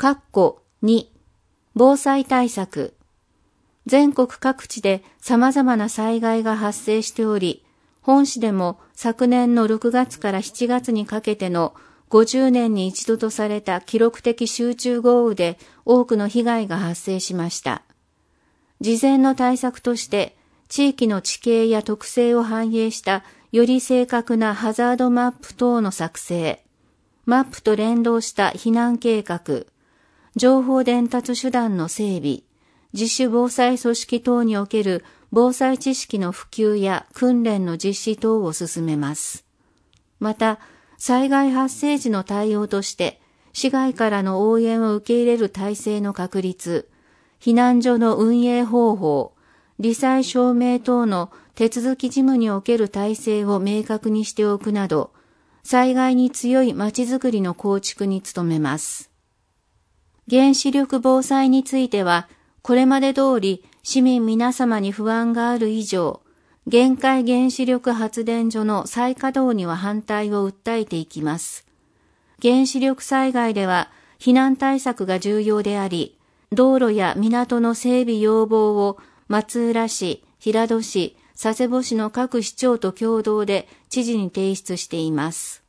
2、防災対策。全国各地で様々な災害が発生しており、本市でも昨年の6月から7月にかけての50年に一度とされた記録的集中豪雨で多くの被害が発生しました。事前の対策として、地域の地形や特性を反映したより正確なハザードマップ等の作成、マップと連動した避難計画、情報伝達手段の整備、自主防災組織等における防災知識の普及や訓練の実施等を進めます。また、災害発生時の対応として、市外からの応援を受け入れる体制の確立、避難所の運営方法、罹災証明等の手続き事務における体制を明確にしておくなど、災害に強いまちづくりの構築に努めます。原子力防災については、これまで通り市民皆様に不安がある以上、限界原子力発電所の再稼働には反対を訴えていきます。原子力災害では避難対策が重要であり、道路や港の整備要望を松浦市、平戸市、佐世保市の各市長と共同で知事に提出しています。